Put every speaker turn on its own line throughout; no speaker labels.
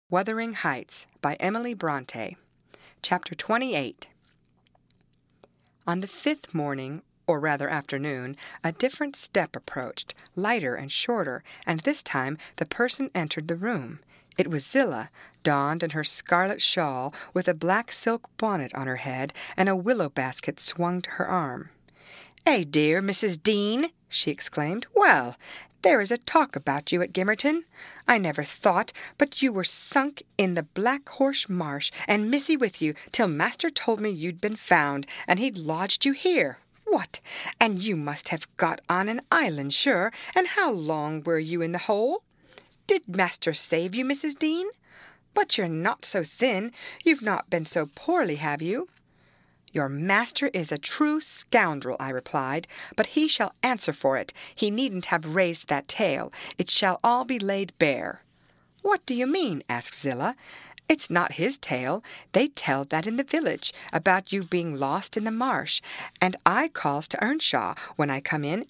Wuthering Heights by Emily Bronte. Chapter 28. On the fifth morning, or rather afternoon, a different step approached, lighter and shorter, and this time the person entered the room. It was Zillah, donned in her scarlet shawl, with a black silk bonnet on her head, and a willow basket swung to her arm. "Eh, dear Mrs. Dean!" she exclaimed. "Well, there is a talk about you at Gimmerton. I never thought but you were sunk in the Black Horse Marsh, and Missy with you, till master told me you'd been found, and he'd lodged you here. What! And you must have got on an island, sure, and how long were you in the hole? Did master save you, Mrs. Dean? But you're not so thin. You've not been so poorly, have you?" "Your master is a true scoundrel," I replied, "but he shall answer for it. He needn't have raised that tale. It shall all be laid bare." "What do you mean?" asked Zillah. "It's not his tale. They tell that in the village, about you being lost in the marsh, and I calls to Earnshaw when I come in.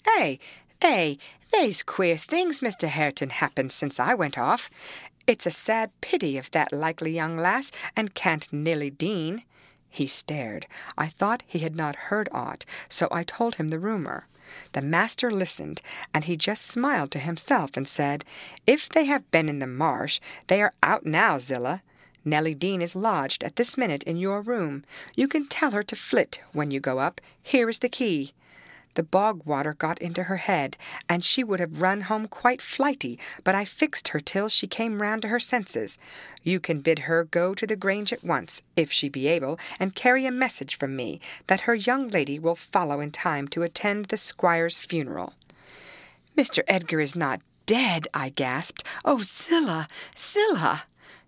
They's queer things, Mr. Hareton, happened since I went off. It's a sad pity of that likely young lass, and can't Nilly Dean." He stared. I thought he had not heard aught, so I told him the rumor. The master listened, and he just smiled to himself and said, "If they have been in the marsh, they are out now, Zillah. Nelly Dean is lodged at this minute in your room. You can tell her to flit when you go up. Here is the key." The bog water got into her head, and she would have run home quite flighty, but I fixed her till she came round to her senses. "You can bid her go to the Grange at once, if she be able, and carry a message from me, that her young lady will follow in time to attend the squire's funeral." "Mr. Edgar is not dead," I gasped. "Oh, Zillah, Zillah!"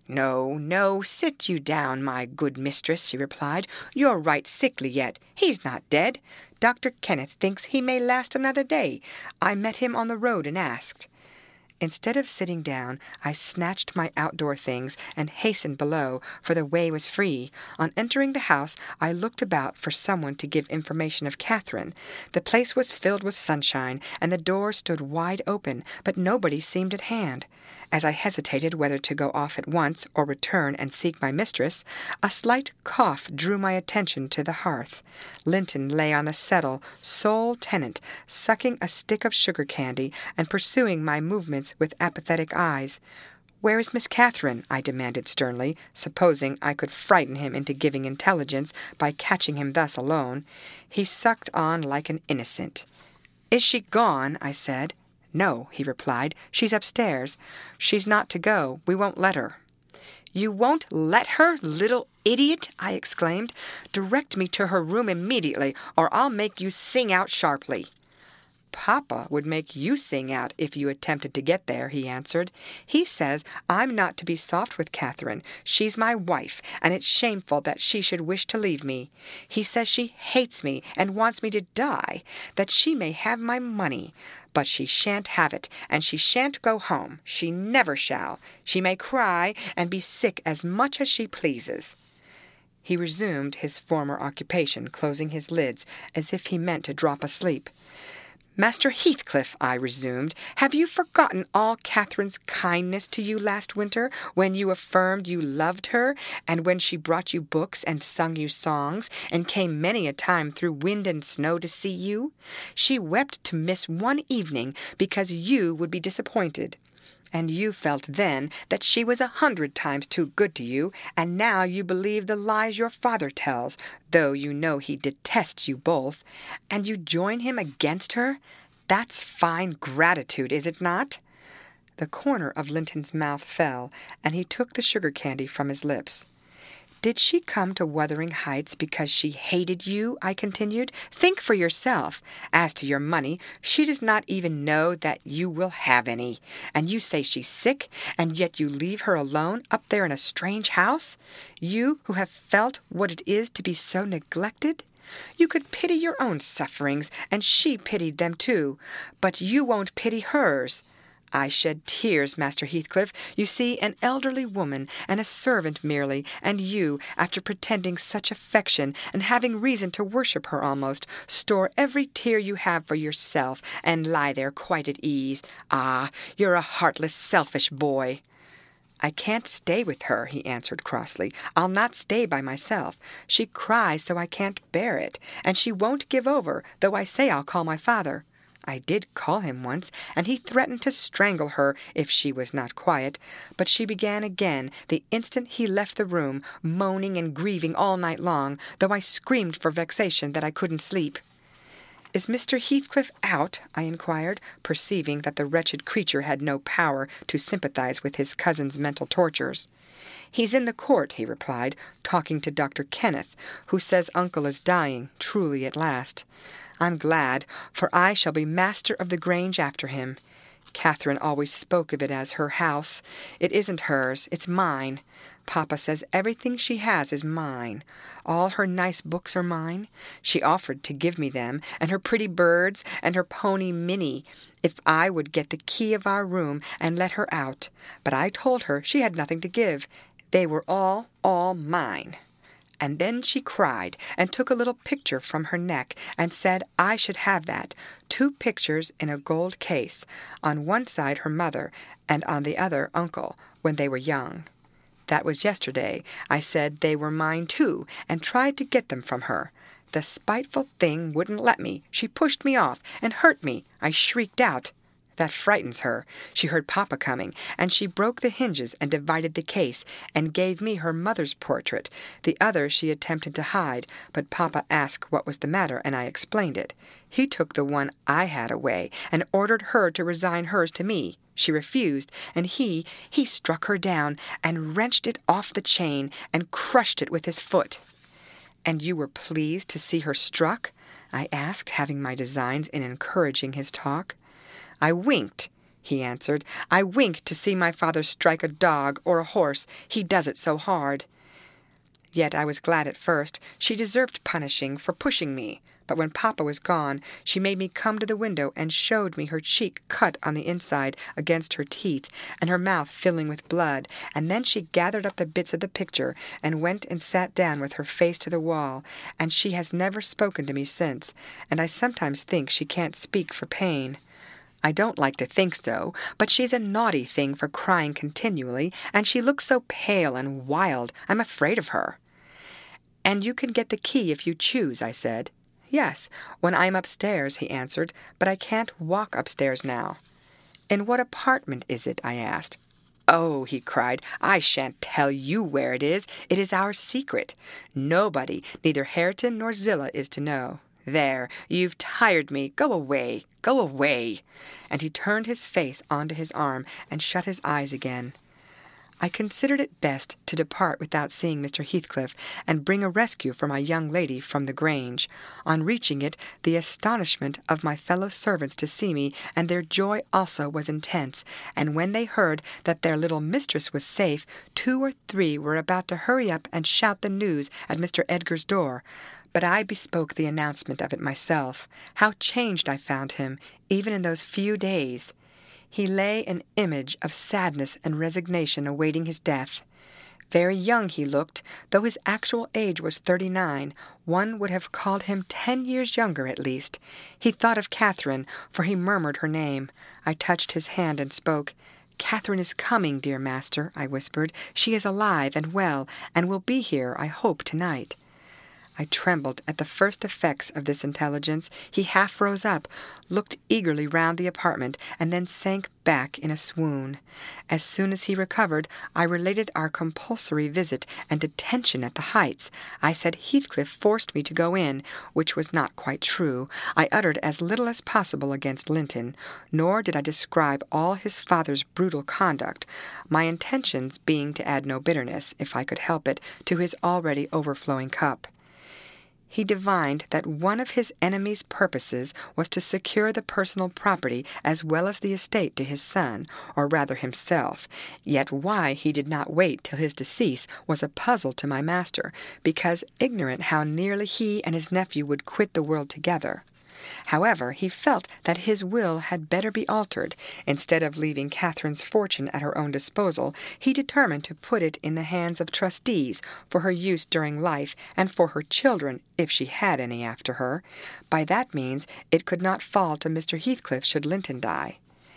No, sit you down, my good mistress," she replied. "You're right sickly yet. He's not dead. Dr. Kenneth thinks he may last another day. I met him on the road and asked." Instead of sitting down, I snatched my outdoor things and hastened below, for the way was free. On entering the house, I looked about for someone to give information of Catherine. The place was filled with sunshine, and the door stood wide open, but nobody seemed at hand. As I hesitated whether to go off at once or return and seek my mistress, a slight cough drew my attention to the hearth. Linton lay on the settle, sole tenant, sucking a stick of sugar candy and pursuing my movements with apathetic eyes. "Where is Miss Catherine?" I demanded sternly, supposing I could frighten him into giving intelligence by catching him thus alone. He sucked on like an innocent. "Is she gone?" I said. "No," he replied. "She's upstairs. She's not to go. We won't let her." "You won't let her, little idiot!" I exclaimed. "Direct me to her room immediately, or I'll make you sing out sharply." "Papa would make you sing out if you attempted to get there," he answered. "He says I'm not to be soft with Catherine. She's my wife, and it's shameful that she should wish to leave me. He says she hates me and wants me to die, that she may have my money. But she shan't have it, and she shan't go home. She never shall. She may cry and be sick as much as she pleases." He resumed his former occupation, closing his lids, as if he meant to drop asleep. "Master Heathcliff," I resumed, "have you forgotten all Catherine's kindness to you last winter, when you affirmed you loved her, and when she brought you books and sung you songs, and came many a time through wind and snow to see you? She wept to miss one evening because you would be disappointed. And you felt then that she was 100 times too good to you, and now you believe the lies your father tells, though you know he detests you both, and you join him against her? That's fine gratitude, is it not?" The corner of Linton's mouth fell, and he took the sugar candy from his lips. "Did she come to Wuthering Heights because she hated you?" I continued. "Think for yourself. As to your money, she does not even know that you will have any. And you say she's sick, and yet you leave her alone up there in a strange house? You who have felt what it is to be so neglected? You could pity your own sufferings, and she pitied them too, but you won't pity hers. I shed tears, Master Heathcliff. You see, an elderly woman, and a servant merely, and you, after pretending such affection, and having reason to worship her almost, store every tear you have for yourself, and lie there quite at ease. Ah, you're a heartless, selfish boy." "I can't stay with her," he answered crossly. "I'll not stay by myself. She cries so I can't bear it, and she won't give over, though I say I'll call my father. I did call him once, and he threatened to strangle her if she was not quiet, but she began again the instant he left the room, moaning and grieving all night long, though I screamed for vexation that I couldn't sleep." "Is Mr. Heathcliff out?" I inquired, perceiving that the wretched creature had no power to sympathize with his cousin's mental tortures. "He's in the court," he replied, "talking to Dr. Kenneth, who says uncle is dying, truly at last. I'm glad, for I shall be master of the Grange after him. Catherine always spoke of it as her house. It isn't hers, it's mine. Papa says everything she has is mine. All her nice books are mine. She offered to give me them, and her pretty birds, and her pony Minnie, if I would get the key of our room and let her out. But I told her she had nothing to give. They were all mine. And then she cried, and took a little picture from her neck, and said I should have that, 2 pictures in a gold case, on one side her mother, and on the other uncle, when they were young. That was yesterday. I said they were mine too, and tried to get them from her. The spiteful thing wouldn't let me. She pushed me off, and hurt me. I shrieked out. That frightens her. She heard Papa coming, and she broke the hinges and divided the case, and gave me her mother's portrait. The other she attempted to hide, but Papa asked what was the matter, and I explained it. He took the one I had away, and ordered her to resign hers to me. She refused, and he struck her down, and wrenched it off the chain, and crushed it with his foot." "And you were pleased to see her struck?" I asked, having my designs in encouraging his talk. "I winked," he answered. "I winked to see my father strike a dog or a horse. He does it so hard. Yet I was glad at first. She deserved punishing for pushing me. But when Papa was gone, she made me come to the window and showed me her cheek cut on the inside against her teeth, and her mouth filling with blood, and then she gathered up the bits of the picture, and went and sat down with her face to the wall, and she has never spoken to me since, and I sometimes think she can't speak for pain. I don't like to think so, but she's a naughty thing for crying continually, and she looks so pale and wild, I'm afraid of her." "And you can get the key if you choose," I said. "Yes, when I'm upstairs," he answered, "but I can't walk upstairs now." "In what apartment is it?" I asked. "Oh," he cried, "I shan't tell you where it is. It is our secret. Nobody, neither Hareton nor Zillah, is to know. There, you've tired me. Go away, go away." And he turned his face onto his arm and shut his eyes again. I considered it best to depart without seeing Mr. Heathcliff, and bring a rescue for my young lady from the Grange. On reaching it, the astonishment of my fellow servants to see me, and their joy also, was intense, and when they heard that their little mistress was safe, 2 or 3 were about to hurry up and shout the news at Mr. Edgar's door. But I bespoke the announcement of it myself. How changed I found him, even in those few days! He lay an image of sadness and resignation awaiting his death. Very young he looked, though his actual age was 39. One would have called him 10 years younger at least. He thought of Catherine, for he murmured her name. I touched his hand and spoke. "Catherine is coming, dear master," I whispered. "She is alive and well, and will be here, I hope, tonight." I trembled at the first effects of this intelligence. He half rose up, looked eagerly round the apartment, and then sank back in a swoon. As soon as he recovered, I related our compulsory visit and detention at the Heights. I said Heathcliff forced me to go in, which was not quite true. I uttered as little as possible against Linton, nor did I describe all his father's brutal conduct, my intentions being to add no bitterness, if I could help it, to his already overflowing cup. He divined that one of his enemy's purposes was to secure the personal property as well as the estate to his son, or rather himself. Yet why he did not wait till his decease was a puzzle to my master, because ignorant how nearly he and his nephew would quit the world together. However, he felt that his will had better be altered. Instead of leaving Catherine's fortune at her own disposal, he determined to put it in the hands of trustees for her use during life, and for her children, if she had any after her. By that means it could not fall to Mr. Heathcliff should Linton die.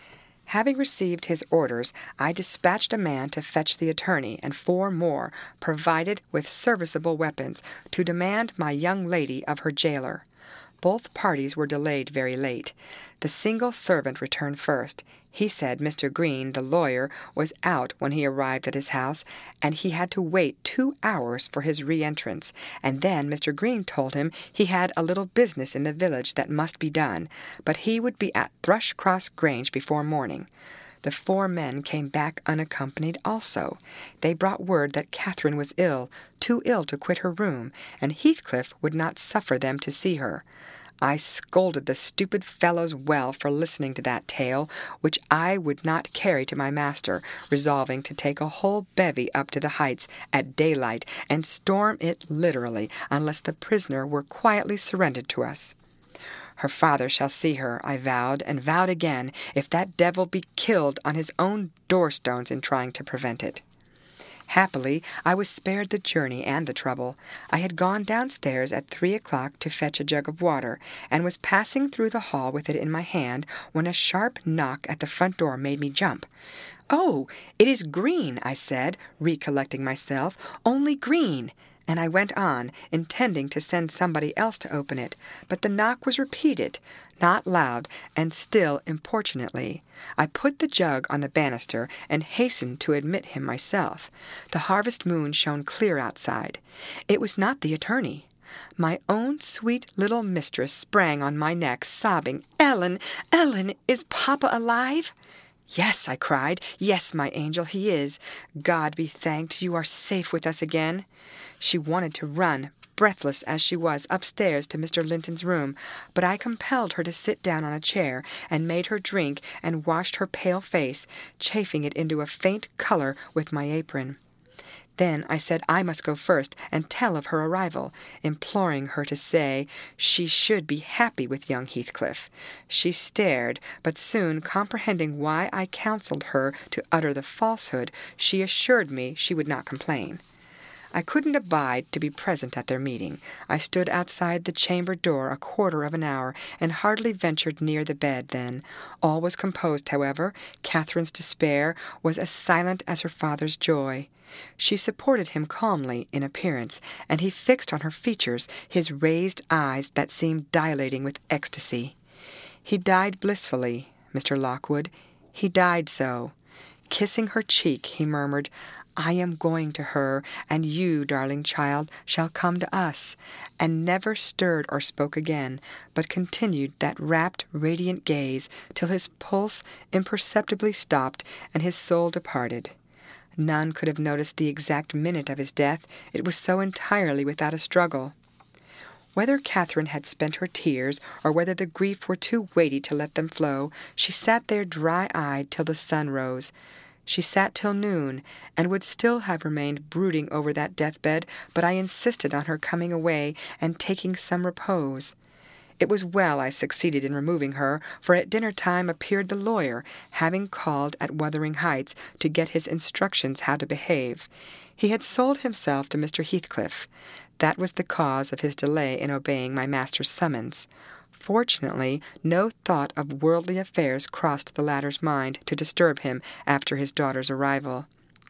Having received his orders, I dispatched a man to fetch the attorney and 4 more, provided with serviceable weapons, to demand my young lady of her jailer. Both parties were delayed very late. The single servant returned first. He said Mr. Green, the lawyer, was out when he arrived at his house, and he had to wait 2 hours for his re-entrance, and then Mr. Green told him he had a little business in the village that must be done, but he would be at Thrushcross Grange before morning. The 4 men came back unaccompanied also. They brought word that Catherine was ill, too ill to quit her room, and Heathcliff would not suffer them to see her. I scolded the stupid fellows well for listening to that tale, which I would not carry to my master, resolving to take a whole bevy up to the Heights at daylight and storm it literally, unless the prisoner were quietly surrendered to us. Her father shall see her, I vowed, and vowed again, if that devil be killed on his own door-stones in trying to prevent it. Happily, I was spared the journey and the trouble. I had gone downstairs at 3 o'clock to fetch a jug of water, and was passing through the hall with it in my hand, when a sharp knock at the front door made me jump. "Oh, it is Green," I said, recollecting myself, "only Green." And I went on, intending to send somebody else to open it, but the knock was repeated, not loud, and still importunately. I put the jug on the banister, and hastened to admit him myself. The harvest moon shone clear outside. It was not the attorney. My own sweet little mistress sprang on my neck, sobbing, "Ellen, Ellen, is Papa alive?" "Yes," I cried, "yes, my angel, he is. God be thanked, you are safe with us again." She wanted to run, breathless as she was, upstairs to Mr. Linton's room, but I compelled her to sit down on a chair, and made her drink, and washed her pale face, chafing it into a faint colour with my apron. Then I said I must go first and tell of her arrival, imploring her to say she should be happy with young Heathcliff. She stared, but soon comprehending why I counselled her to utter the falsehood, she assured me she would not complain. I couldn't abide to be present at their meeting. I stood outside the chamber door a quarter of an hour, and hardly ventured near the bed then. All was composed, however. Catherine's despair was as silent as her father's joy. She supported him calmly in appearance, and he fixed on her features his raised eyes that seemed dilating with ecstasy. He died blissfully, Mr. Lockwood. He died so. Kissing her cheek, he murmured, "I am going to her, and you, darling child, shall come to us," and never stirred or spoke again, but continued that rapt, radiant gaze till his pulse imperceptibly stopped and his soul departed. None could have noticed the exact minute of his death, it was so entirely without a struggle. Whether Catherine had spent her tears, or whether the grief were too weighty to let them flow, she sat there dry-eyed till the sun rose. She sat till noon, and would still have remained brooding over that deathbed, but I insisted on her coming away and taking some repose. It was well I succeeded in removing her, for at dinner-time appeared the lawyer, having called at Wuthering Heights to get his instructions how to behave. He had sold himself to Mr. Heathcliff. That was the cause of his delay in obeying my master's summons. Fortunately, no thought of worldly affairs crossed the latter's mind to disturb him after his daughter's arrival.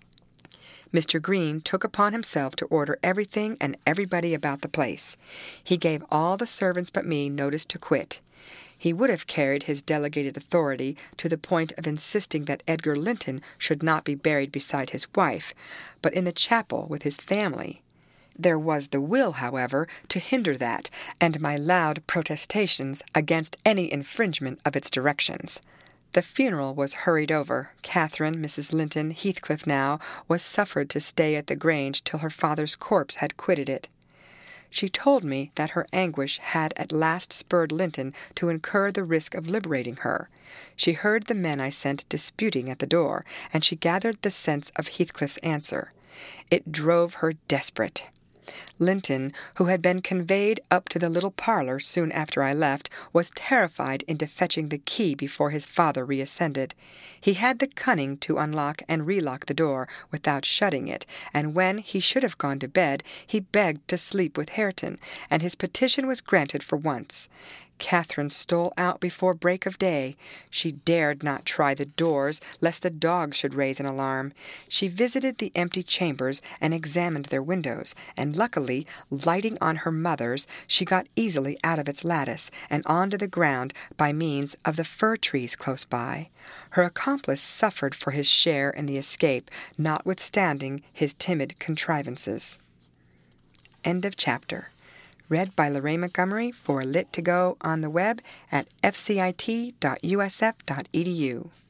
Mr. Green took upon himself to order everything and everybody about the place. He gave all the servants but me notice to quit. He would have carried his delegated authority to the point of insisting that Edgar Linton should not be buried beside his wife, but in the chapel with his family. There was the will, however, to hinder that, and my loud protestations against any infringement of its directions. The funeral was hurried over. Catherine, Mrs. Linton, Heathcliff now, was suffered to stay at the Grange till her father's corpse had quitted it. She told me that her anguish had at last spurred Linton to incur the risk of liberating her. She heard the men I sent disputing at the door, and she gathered the sense of Heathcliff's answer. It drove her desperate. Linton, who had been conveyed up to the little parlour soon after I left, was terrified into fetching the key before his father reascended. He had the cunning to unlock and relock the door without shutting it, and when he should have gone to bed, he begged to sleep with Hareton, and his petition was granted for once. Catherine stole out before break of day. She dared not try the doors, lest the dogs should raise an alarm. She visited the empty chambers and examined their windows, and luckily, lighting on her mother's, she got easily out of its lattice and onto the ground by means of the fir trees close by. Her accomplice suffered for his share in the escape, notwithstanding his timid contrivances. End of chapter. Read by Lorraine Montgomery for Lit2Go on the web at fcit.usf.edu.